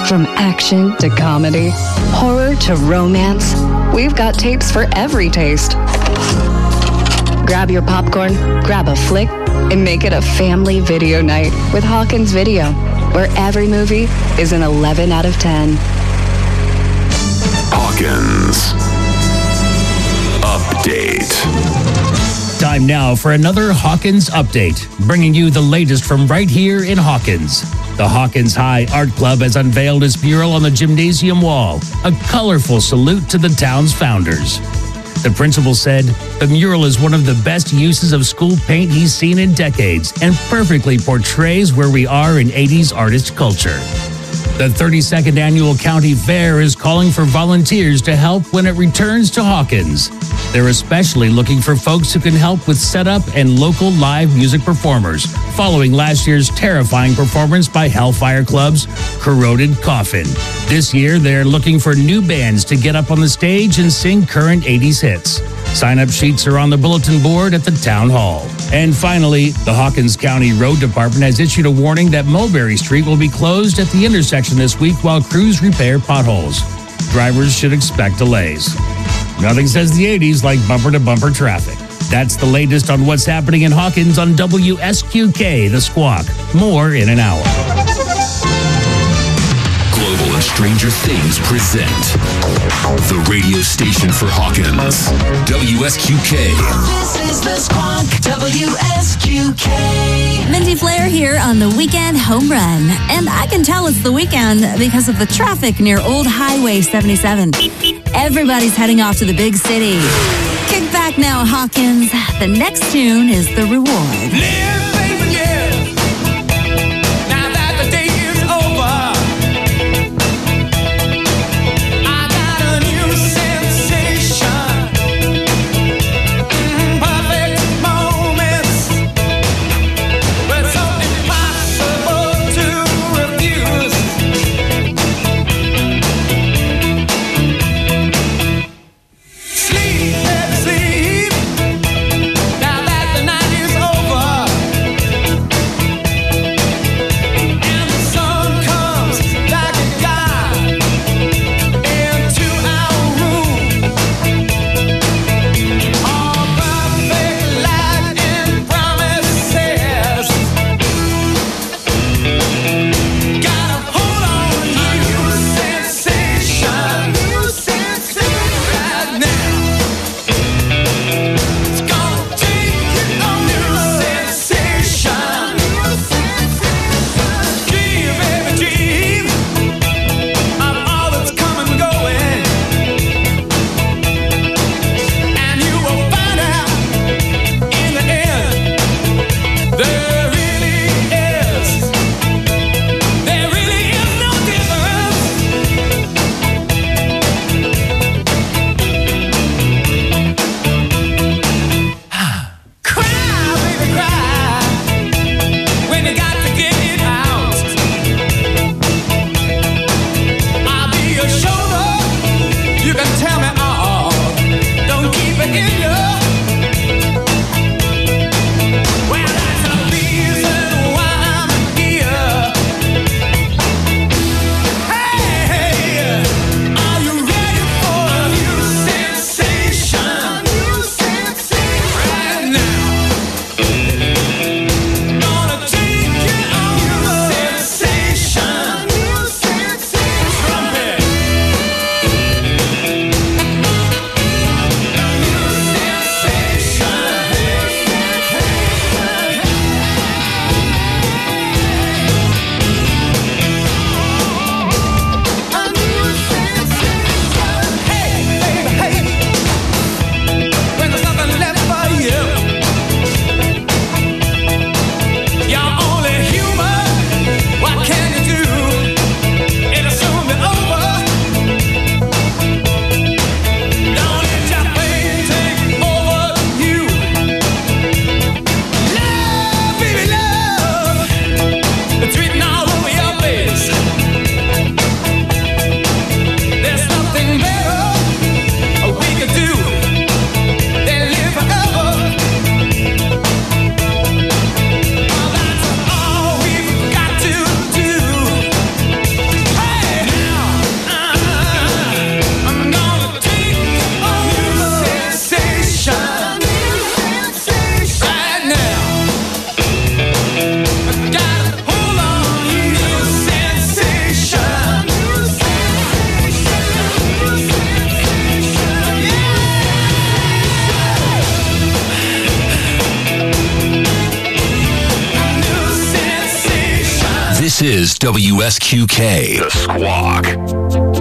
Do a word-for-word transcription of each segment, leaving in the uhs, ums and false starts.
From action to comedy, horror to romance, we've got tapes for every taste. Grab your popcorn, grab a flick, and make it a family video night with Hawkins Video, where every movie is an eleven out of ten. Hawkins Update. Time now for another Hawkins Update, bringing you the latest from right here in Hawkins. The Hawkins High Art Club has unveiled its mural on the gymnasium wall, a colorful salute to the town's founders. The principal said the mural is one of the best uses of school paint he's seen in decades and perfectly portrays where we are in eighties artist culture. The thirty-second Annual County Fair is calling for volunteers to help when it returns to Hawkins. They're especially looking for folks who can help with setup and local live music performers, following last year's terrifying performance by Hellfire Club's Corroded Coffin. This year, they're looking for new bands to get up on the stage and sing current eighties hits. Sign-up sheets are on the bulletin board at the town hall. And finally, the Hawkins County Road Department has issued a warning that Mulberry Street will be closed at the intersection this week while crews repair potholes. Drivers should expect delays. Nothing says the eighties like bumper-to-bumper traffic. That's the latest on what's happening in Hawkins on W S Q K, The Squawk. More in an hour. Global and Stranger Things present the radio station for Hawkins, W S Q K. This is The Squawk, W S Q K. Mindy Flair here on the Weekend Home Run. And I can tell it's the weekend because of the traffic near Old Highway seventy-seven. Everybody's heading off to the big city. Kick back now, Hawkins. The next tune is The Reward. Live, baby, yeah. Now that the day is over, I got a new sensation. Mm, perfect moments, but so impossible to refuse. Sleep, baby, sleep. Now that the night is over, This is W S Q K, The Squawk.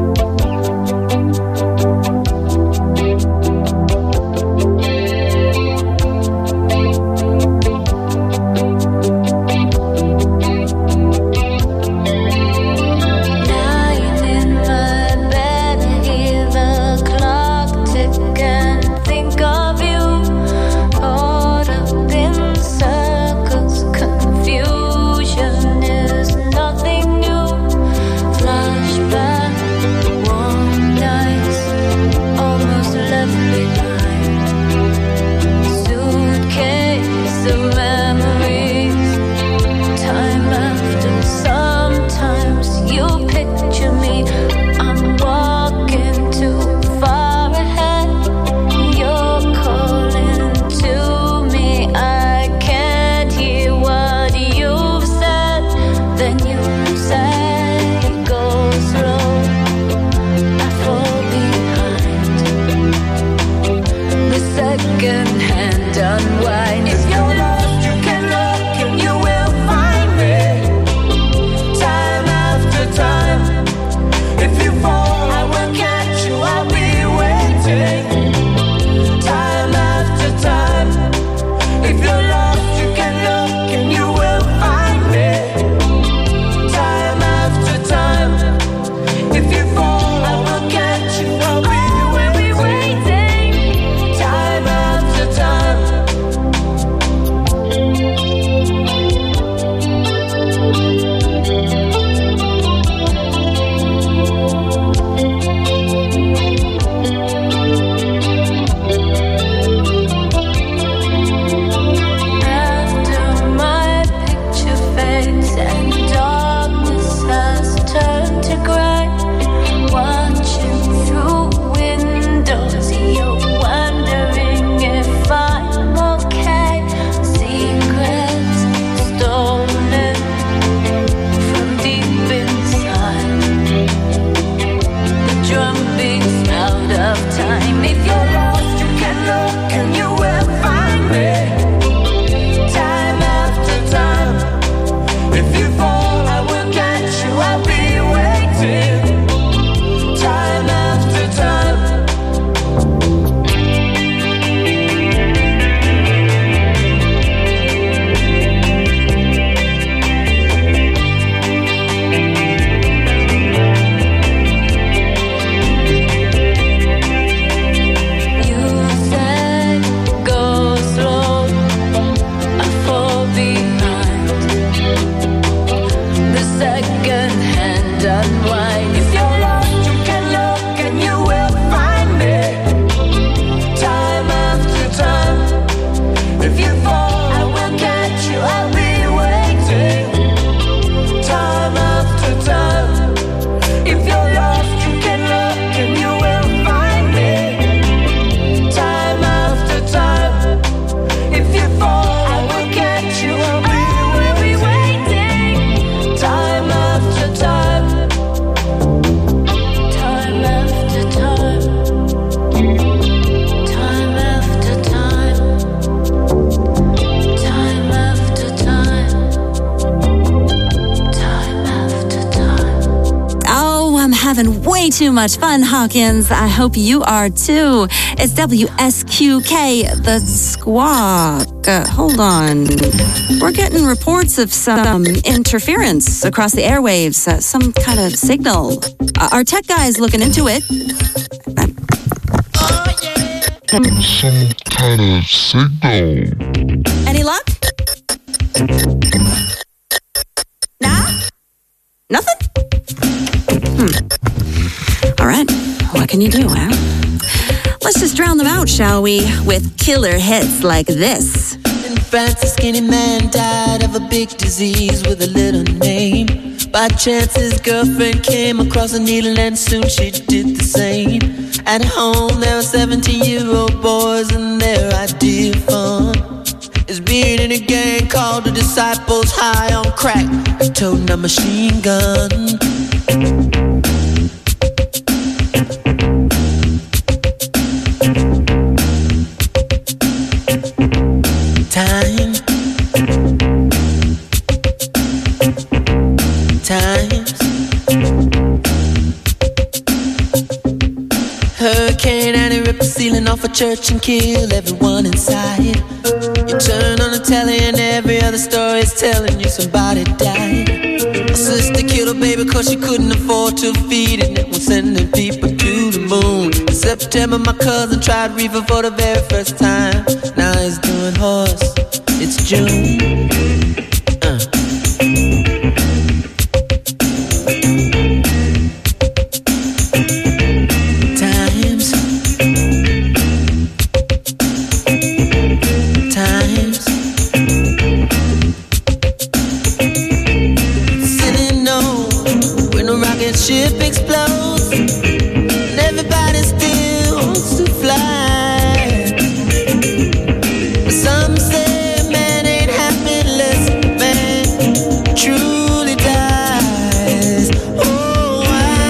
Too much fun, Hawkins. I hope you are too. It's W S Q K, The Squawk. Uh, hold on. We're getting reports of some interference across the airwaves, uh, some kind of signal. Uh, our tech guy is looking into it. Oh, yeah. Some kind of signal. Any luck? Nah? Nothing? Hmm. All right, what can you do, huh? Let's just drown them out, shall we? With killer hits like this. In France, a skinny man died of a big disease with a little name. By chance, his girlfriend came across a needle and soon she did the same. At home, there were seventeen-year-old boys and their idea of fun is being in a gang called the Disciples, high on crack, toting a machine gun. Time ceiling off a church and kill everyone inside. You turn on the telly and every other story is telling you somebody died. My sister killed her baby cause she couldn't afford to feed it. And was sending people to the moon. In September my cousin tried reefer for the very first time. Now he's doing horse. It's June. uh. Ship explodes and everybody still wants to fly. But some say man ain't happy unless man truly dies. Oh,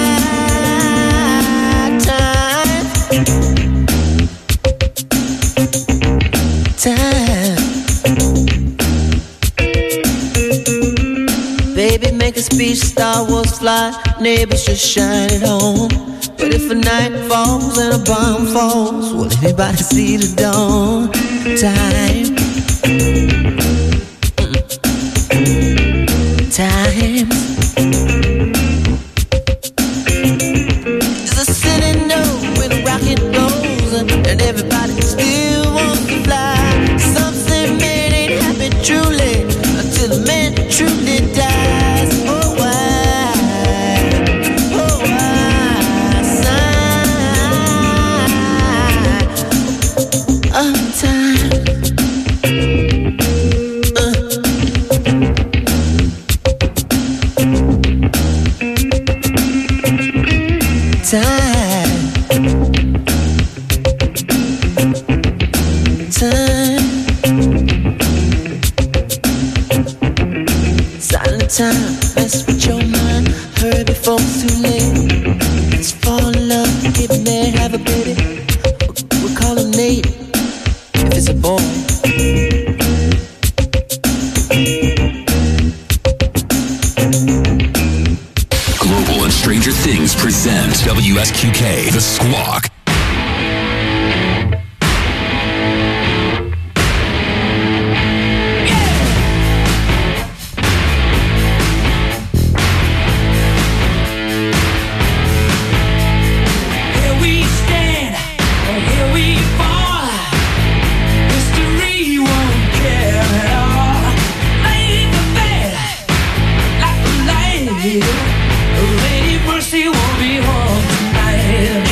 why time, time. Baby, make a speech, Star Wars fly. Neighbors just shine at home. But if a night falls and a bomb falls, will anybody see the dawn? Time, time. Does the city know when a rocket goes and everybody still wants to fly? Some say man ain't happy truly until the man truly dies. Oh, why? Time, uh. time, time, silent time, mess with your mind. Hurry before it's too late. Let's fall in love, get married, have a baby. We'll call him Nate. If it's a boy. Global and Stranger Things present W S Q K, The Squawk. Lady Mercy won't be home tonight.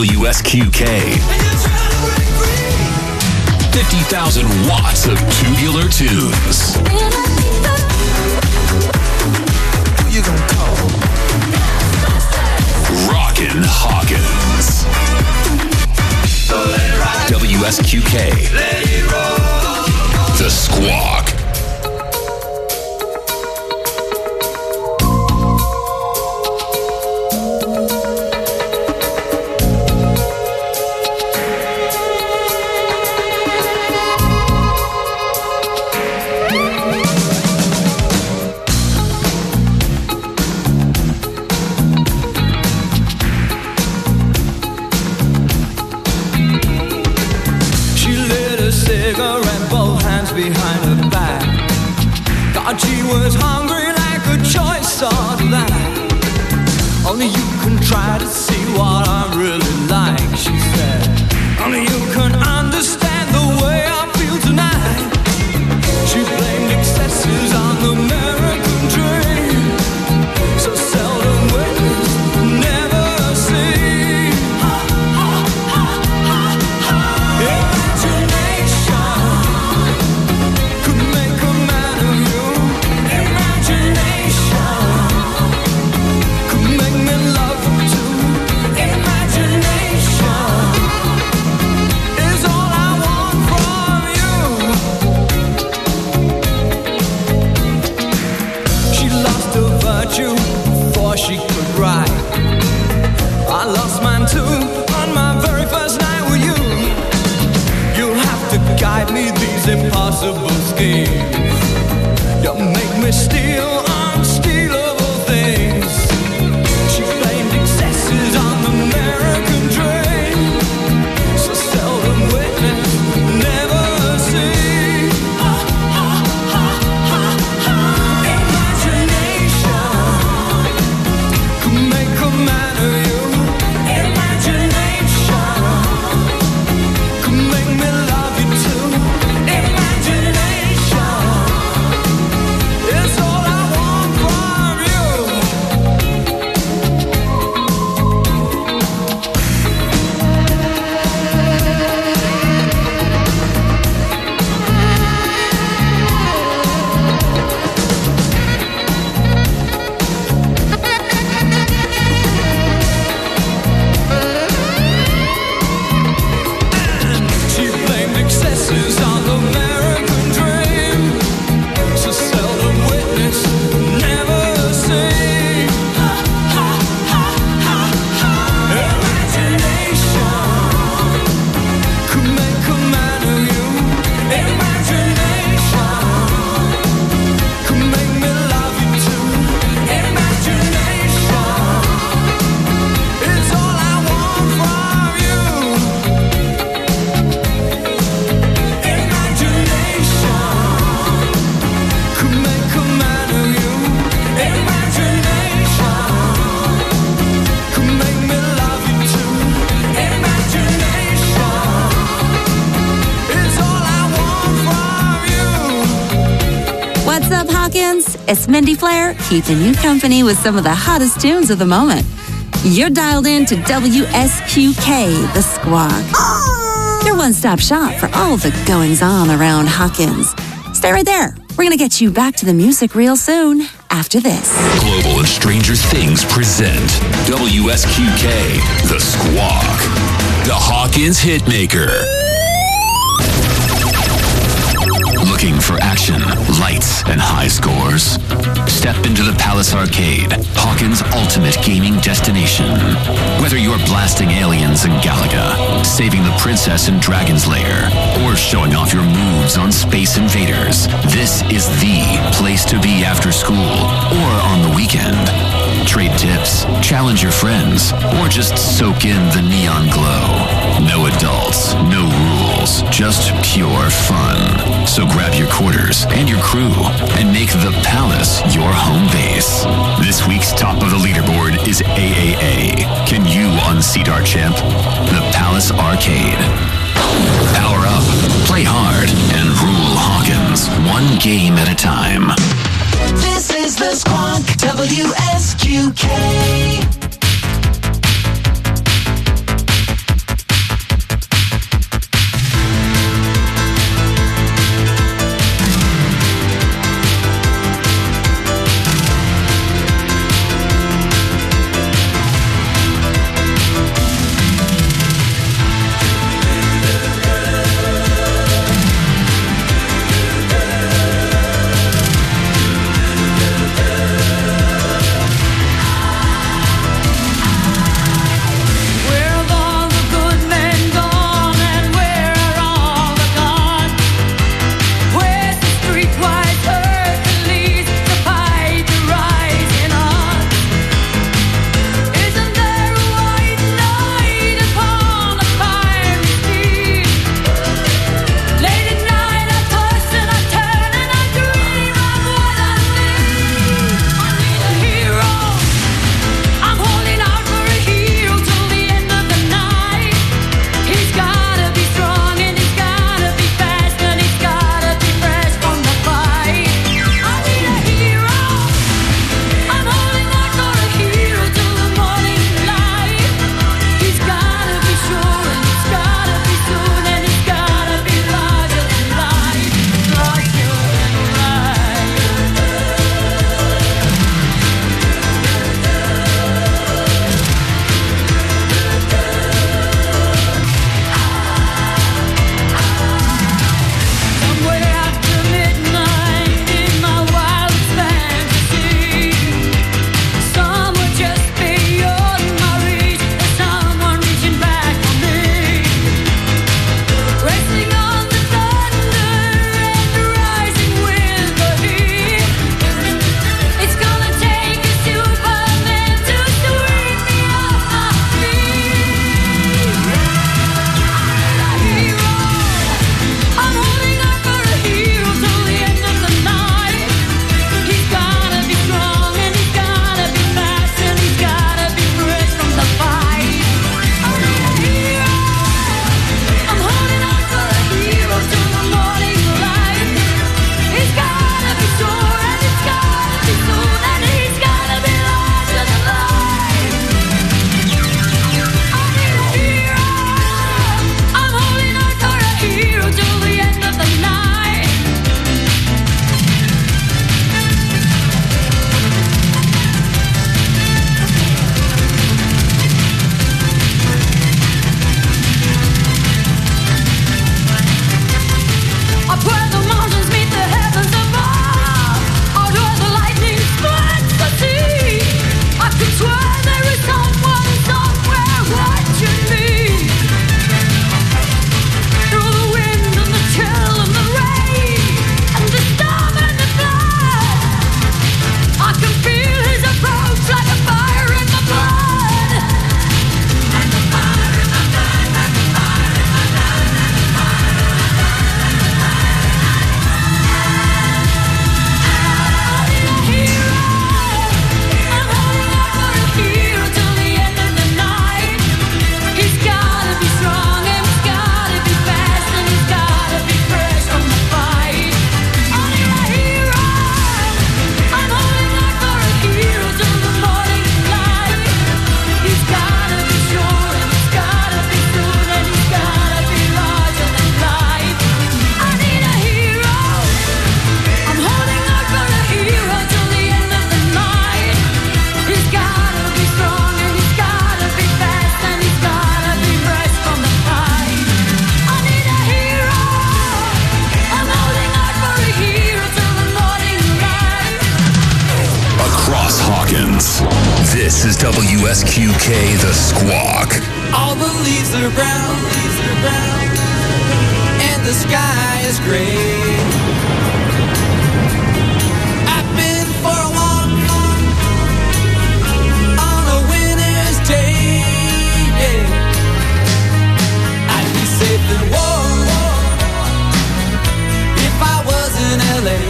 W S Q K. fifty thousand watts of tubular tunes. Who you gonna call? Rockin' Hawkins. So let it ride. W S Q K. Let it roll. The Squawk. Behind her back, God, she was hungry like a choice of that. Only you can try to see what I'm really like, she said. Only you can understand the way I feel tonight. She blamed excesses on the American dream, so seldom witnessed, never seen. Before she could write, I lost mine too on my very first night with you. You'll have to guide me these impossible schemes. Don't make me steal unstealable things. She blamed excesses on the American dream, so seldom witnessed, never seen. It's Mindy Flair, keeping you company with some of the hottest tunes of the moment. You're dialed in to W S Q K, The Squawk. Your one-stop shop for all the goings-on around Hawkins. Stay right there. We're going to get you back to the music real soon after this. Global and Stranger Things present W S Q K, The Squawk. The Hawkins Hitmaker. Looking for action, lights, and high scores? Step into the Palace Arcade, Hawkins' ultimate gaming destination. Whether you're blasting aliens in Galaga, saving the princess in Dragon's Lair, or showing off your moves on Space Invaders, this is the place to be after school or on the weekend. Trade tips, challenge your friends, or just soak in the neon glow. No adults, no rules, just pure fun. So grab your quarters and your crew and make the Palace your home base. This week's top of the leaderboard is A A A. Can you unseat our champ? The Palace Arcade. Power up, play hard, and rule Hawkins, one game at a time. This is the Squawk, W S Q K. This is W S Q K, The Squawk. All the leaves are brown, leaves are brown, and the sky is gray. I've been for a walk on a winter's day. Yeah. I'd be safe and warm if I was in L A.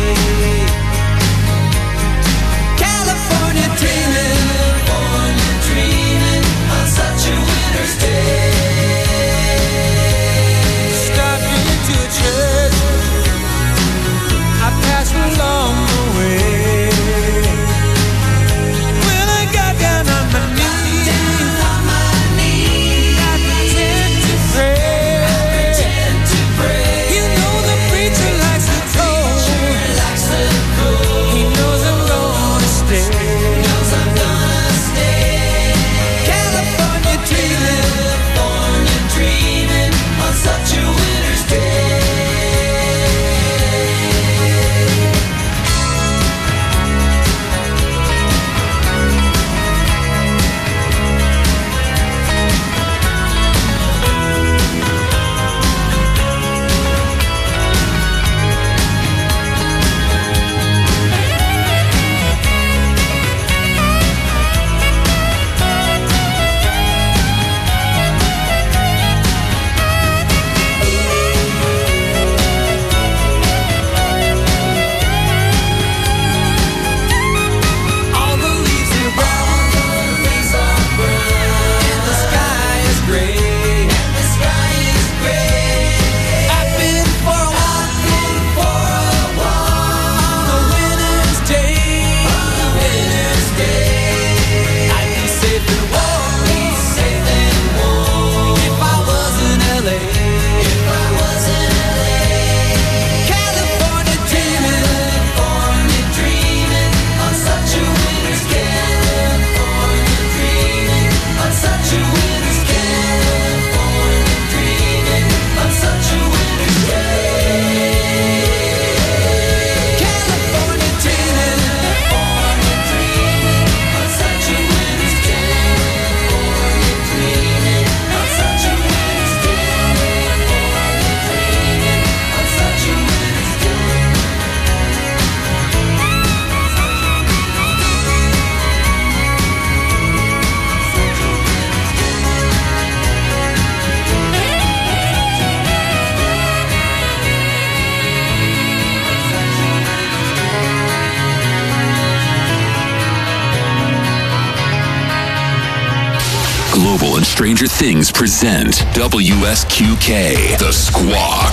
California dreaming, California dreaming on such a winter's day. Stopping into a church, I passed along the way. When I got down on my knees, on my knees, I pretend to pray. I pretend to pray. You know the preacher likes the cold. Likes the cold. He knows I'm gonna stay. Knows I'm gonna stay. California dreaming, California dreaming on such a winter's day. All the leaves are brown, leaves are brown, and the sky is gray, and the sky is gray. I've been for a walk, been for a walk on a winter's day, on a winter's day. I'd be safe and warm, be safe and warm if I was in L A. If I was in L A. California dreaming, California dreaming on such a winter's day. California dreaming on such a winter's day. California dreaming on such a winter's day. California dreaming, California dreaming on such a winter's day. California dreaming on such a winter's day. California dreaming on such a winter's day. Global and Stranger Things present W S Q K, The Squawk.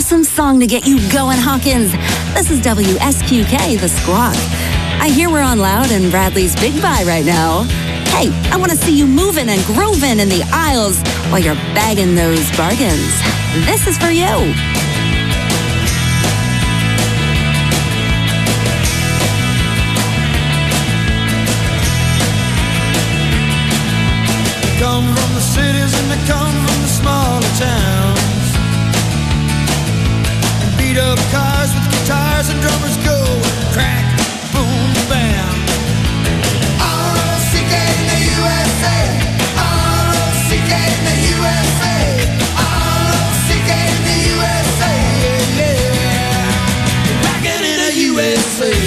awesome song to get you going, Hawkins. This is W S Q K, The Squawk. I hear we're on Loud and Bradley's Big Buy right now. Hey, I want to see you moving and grooving in the aisles while you're bagging those bargains. This is for you. Come from the cities and they come from the smaller towns. And beat up cars with guitars and drummers go crack, boom, bam. R O C K in the U S A. R O C K in the U S A. R O C K in the U S A. Yeah, yeah. Rockin' in the U S A.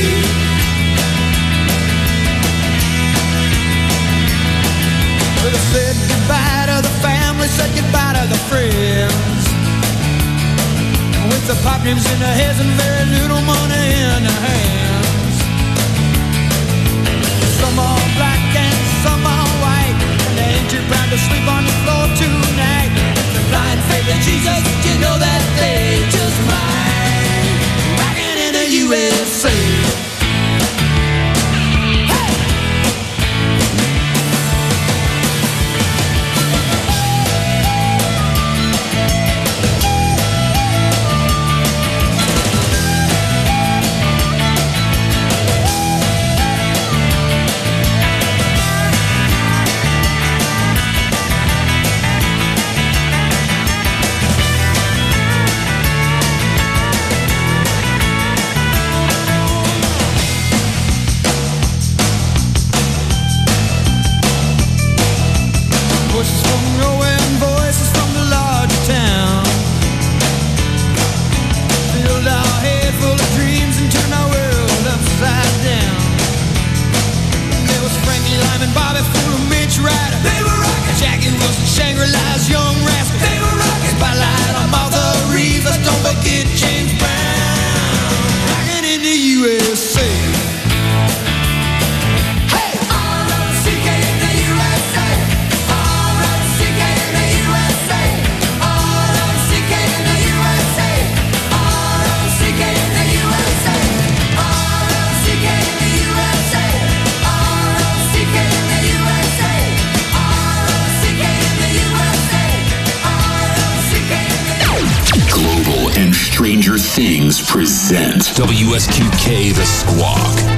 Well, I said goodbye to the family, said goodbye to the friends. With the pop names in their heads and very little money in their hands. Some are black and some are white, and they ain't too proud to sleep on the floor tonight. If they're blind faith in Jesus, you know that they just might. Rockin' in the U S A. Voices from nowhere and voices from the larger town. Filled our head full of dreams and turned our world upside down. There was Frankie Lyman, Bobby Fuller, Mitch Ryder. They were rockin'. Jackie Wilson, Shangri-La's Young Rascal. They were rockin'. Spotlight on Martha Reeves. Let's don't forget James Brown. Rockin' in the U S A. And Stranger Things present W S Q K The Squawk.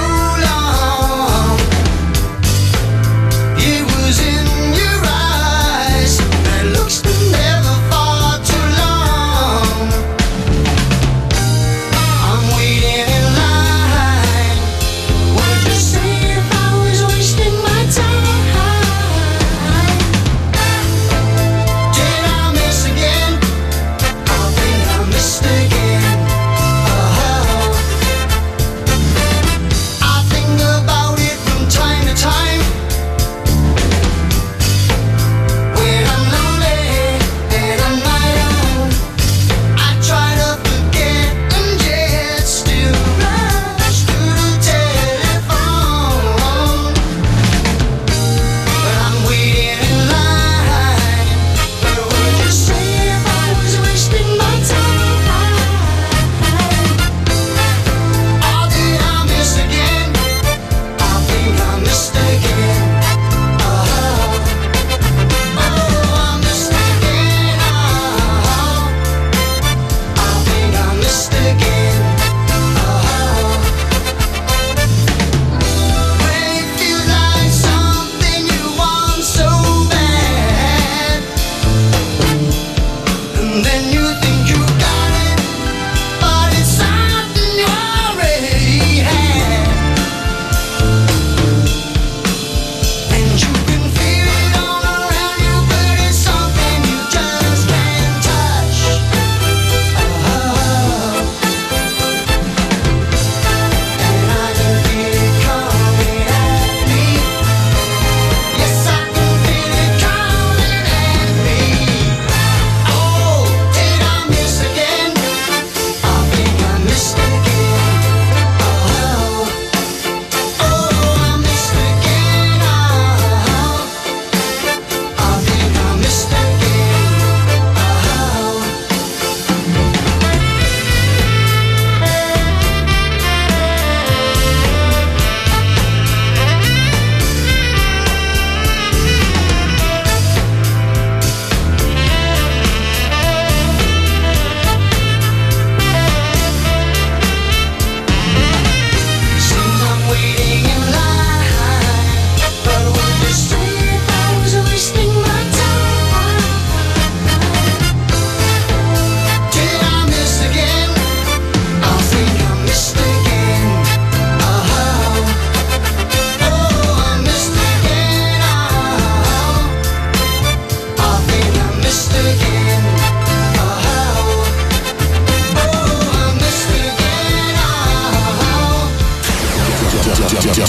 It was in your eyes.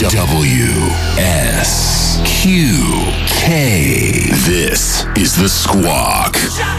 W S Q K. This is The Squawk.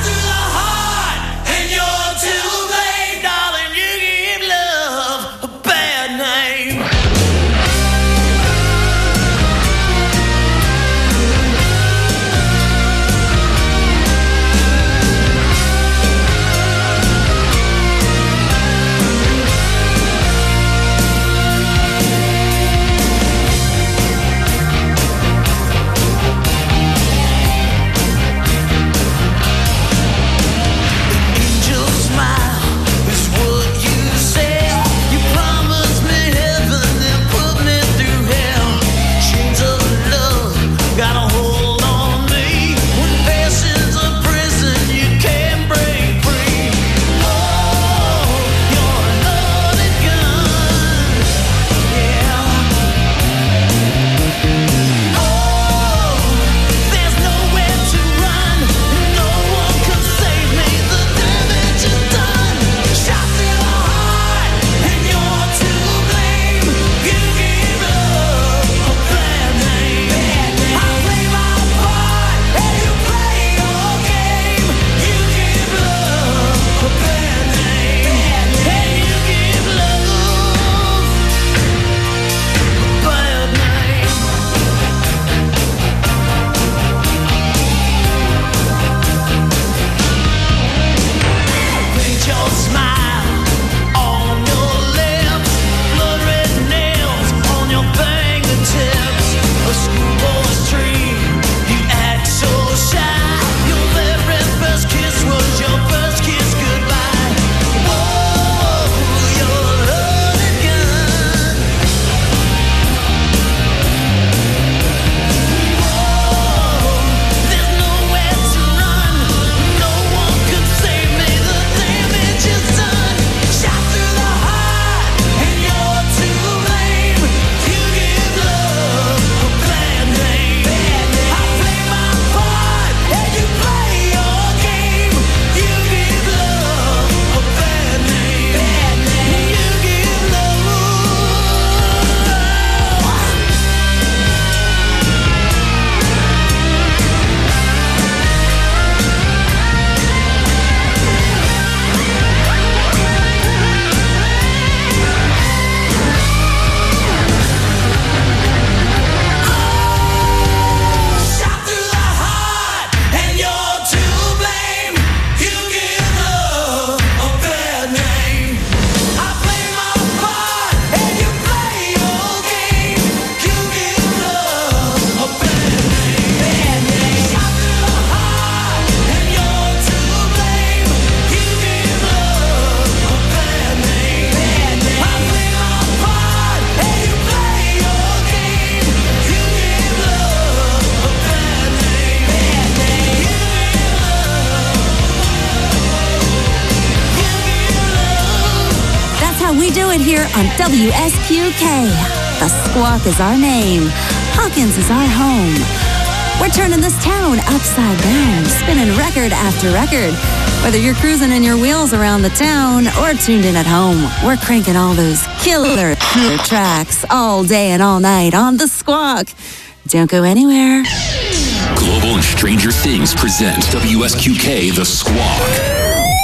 Here on W S Q K. The Squawk is our name. Hawkins is our home. We're turning this town upside down, spinning record after record. Whether you're cruising in your wheels around the town or tuned in at home, we're cranking all those killer, killer tracks all day and all night on The Squawk. Don't go anywhere. Global and Stranger Things present W S Q K The Squawk.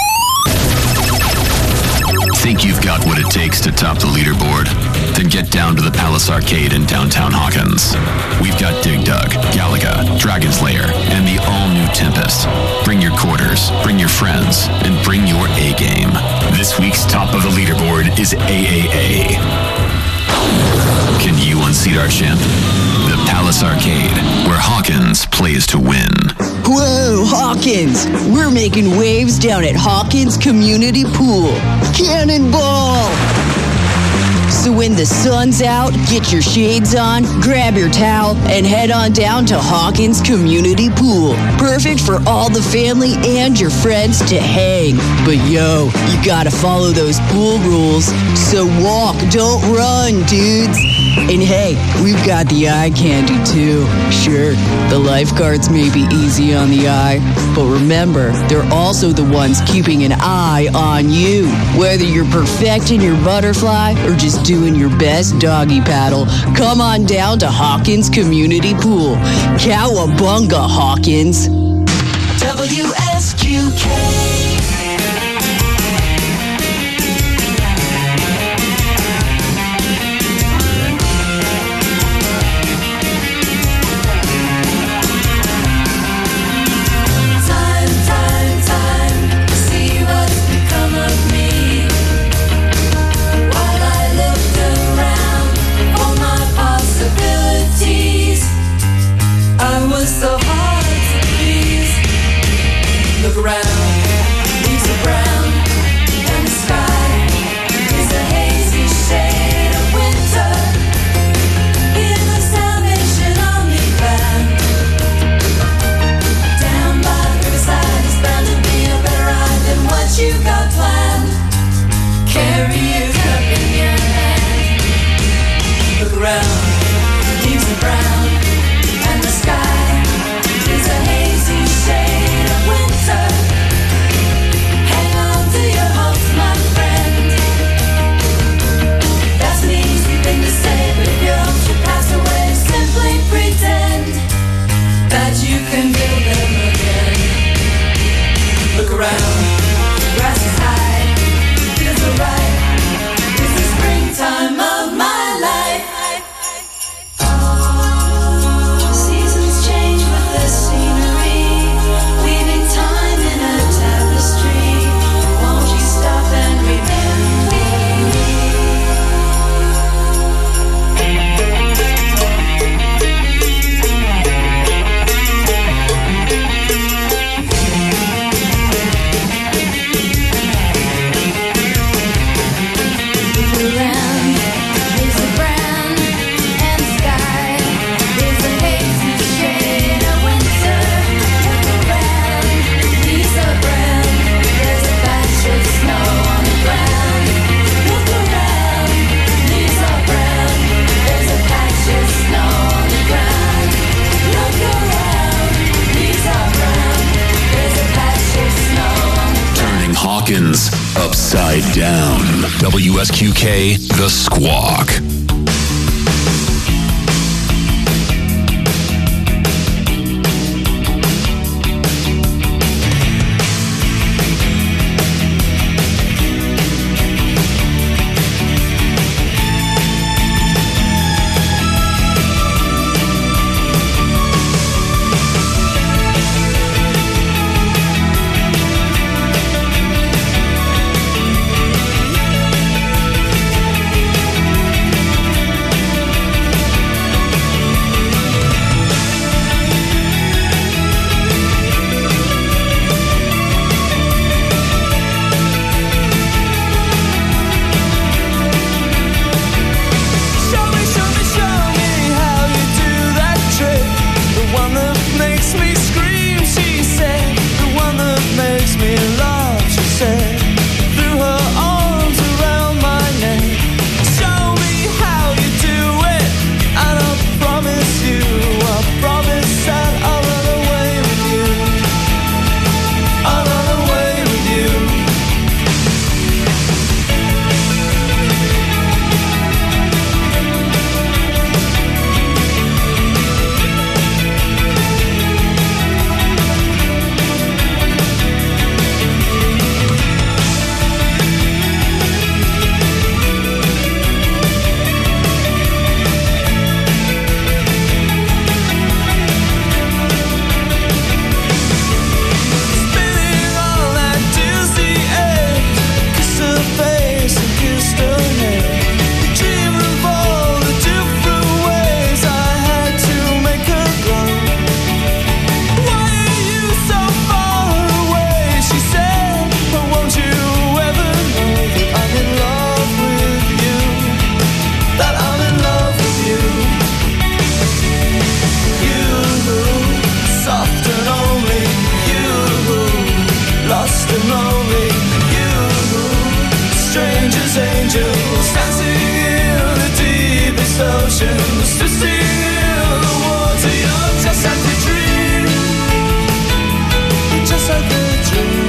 Think you've got what it takes to top the leaderboard? Then get down to the Palace Arcade in downtown Hawkins. We've got Dig Dug, Galaga, Dragon's Lair, and the all-new Tempest. Bring your quarters, bring your friends, and bring your A-game. This week's top of the leaderboard is A A A. Can you unseat our champ? The Palace Arcade, where Hawkins plays to win. Whoa, Hawkins! We're making waves down at Hawkins Community Pool. Cannonball! So when the sun's out, get your shades on, grab your towel, and head on down to Hawkins Community Pool. Perfect for all the family and your friends to hang. But yo, you gotta follow those pool rules. So walk, don't run, dudes. And hey, we've got the eye candy too. Sure, the lifeguards may be easy on the eye, but remember, they're also the ones keeping an eye on you. Whether you're perfecting your butterfly or just doing your best doggy paddle, come on down to Hawkins Community Pool. Cowabunga, Hawkins. W S Q K. So hard to please. Look around, leaves are brown, and the sky is a hazy shade of winter. In the Salvation Army band, down by the riverside is bound to be a better ride than what you got planned. Carry your cup in your hand. Look around, leaves are brown, and the sky is a hazy shade of winter. Hang on to your hopes, my friend. That's an easy thing to say, but if your hopes should pass away, simply pretend that you can build them again. Look around, grass is high, fields are ripe. It's the springtime of my life. Seasons change with the scenery, weaving time in a tapestry. Won't you stop and remember me? Look around, leaves are brown, and the sky is a hazy shade of winter. Look around, leaves are brown, there's a patch of snow on the ground. Look around, leaves are brown, there's a patch of snow on the ground. Look around, leaves are brown, there's a patch of snow on the ground. Turning Hawkins upside down. W S Q K, The Squawk. emotions twisting in the water. You're just like a dream, just like a dream.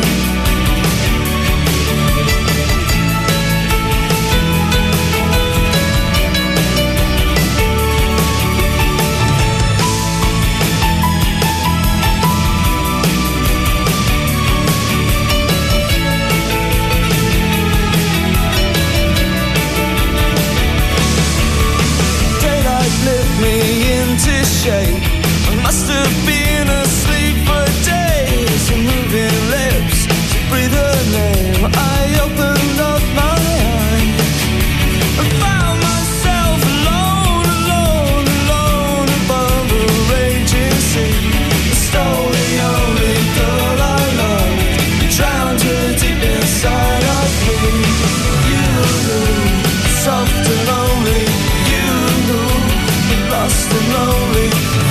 Shape. I must have been asleep for days. Your moving lips, breathe her name. I opened up my eyes and found myself alone, alone, alone above a raging sea. I stole the only girl I loved, drowned her deep inside of me. You, soft and lonely, you, lost and lonely.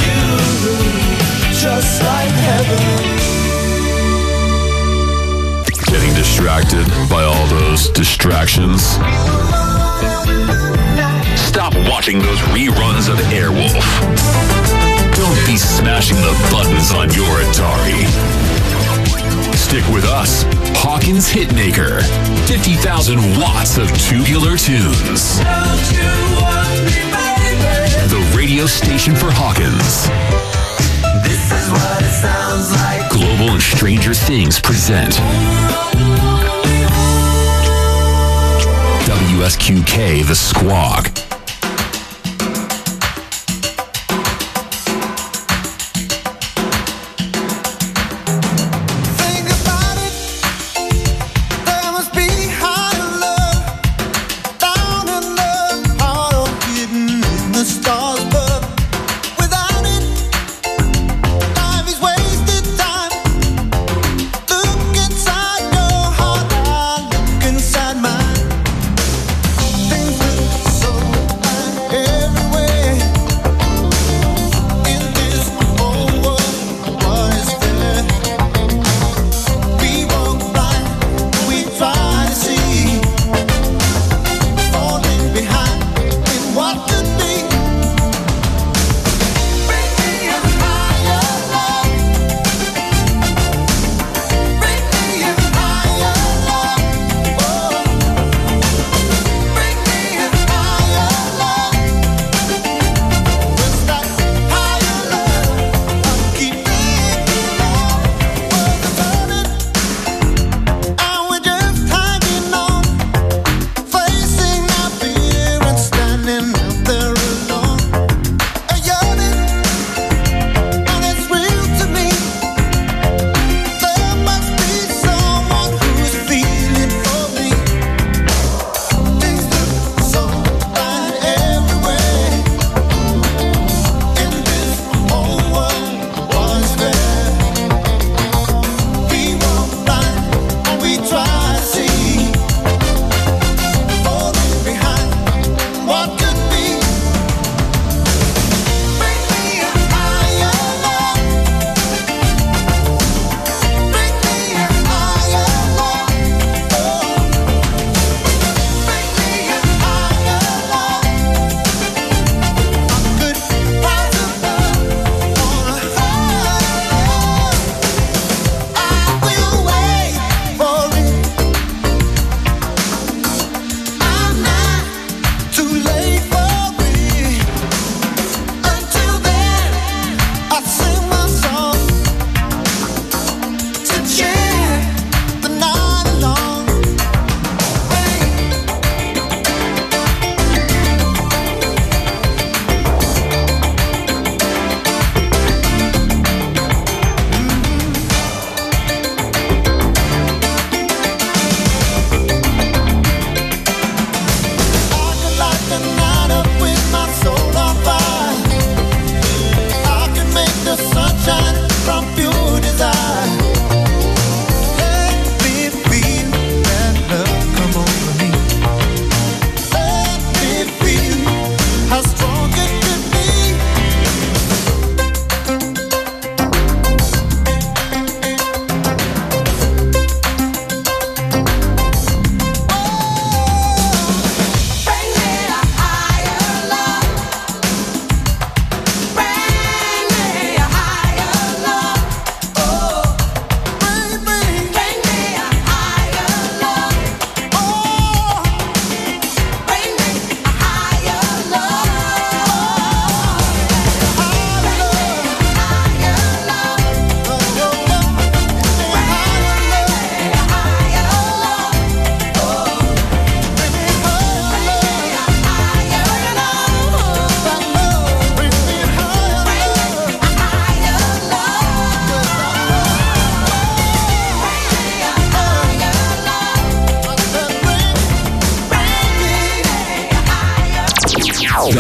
Just like heaven. Getting distracted by all those distractions? Stop watching those reruns of Airwolf. Don't be smashing the buttons on your Atari. Stick with us, Hawkins Hitmaker. fifty thousand watts of tubular tunes. Don't you want me, baby? The radio station for Hawkins. This is what it sounds like. Global and Stranger Things present W S Q K The Squawk. So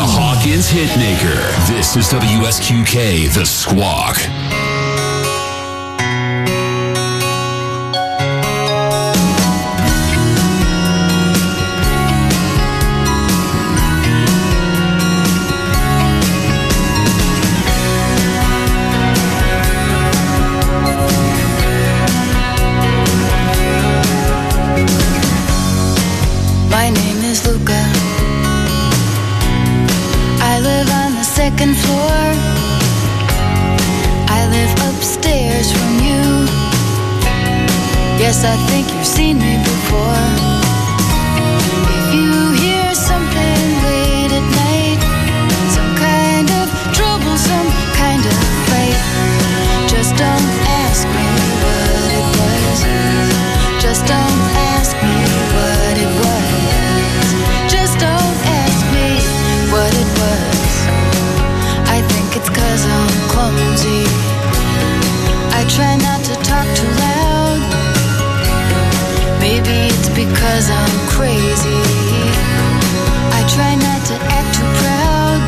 Hawkins Hitmaker. This is W S Q K, The Squawk. Second floor. I live upstairs from you. Yes, I think you've seen me before. If you hear something late at night, some kind of trouble, some kind of fight, just don't ask me what it was. Just don't ask me what it was. Just don't ask me what it was. I think it's 'cause I'm clumsy. I try not to talk too loud. Maybe it's because I'm crazy. I try not to act too proud.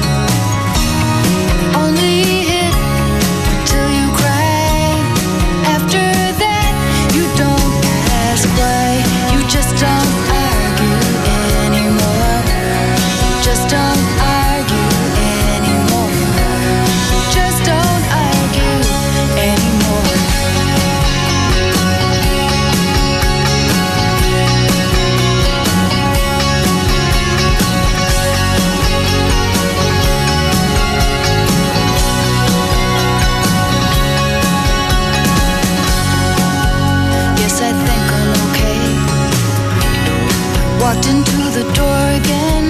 Only hit till you cry. After that, you don't ask why. You just don't argue anymore. Just don't argue anymore. Just don't argue anymore. Yes, I think I'm okay. Walked into the door again.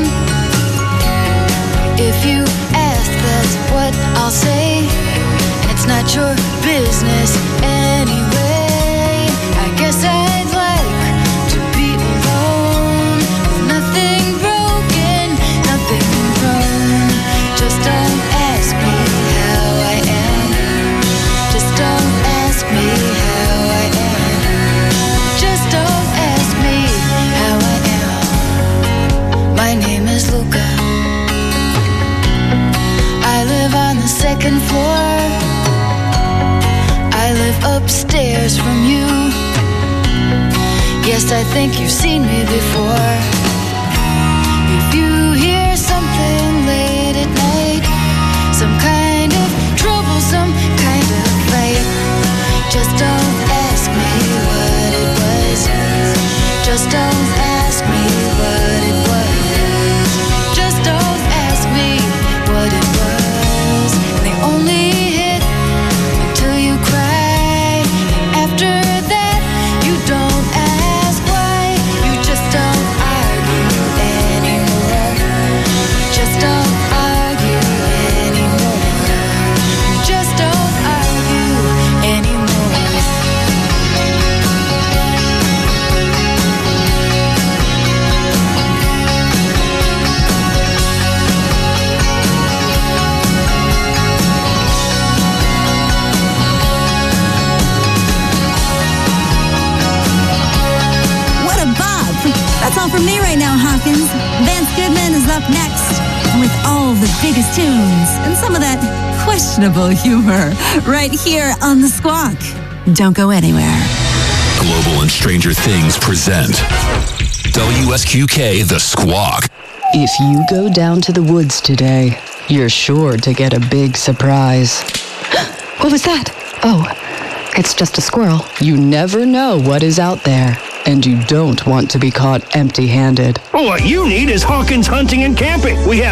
If you ask, that's what I'll say. It's not your business anyway. I guess I'd like to be alone with nothing broken, nothing wrong. Just don't ask me how I am. Just don't ask me how I am. Just don't ask me how I am. My name is Luca. I live on the second floor. I live upstairs from you. Yes, I think you've seen me before. If you hear something late at night, some kind of trouble, some kind of fight, just don't ask me what it was. Just don't ask me what it was. Just don't ask me what it was. They only hit until you cry. After that, you don't ask why. You just don't argue anymore. Just don't argue anymore. You just don't argue anymore. What a bop! That's all from me right now, Hawkins. Vance Goodman is up next with all the biggest tunes and some of that questionable humor right here on The Squawk. Don't go anywhere. Global and Stranger Things present W S Q K, The Squawk. If you go down to the woods today, you're sure to get a big surprise. What was that? Oh, it's just a squirrel. You never know what is out there, and you don't want to be caught empty-handed. Well, what you need is Hawkins Hunting and Camping. We have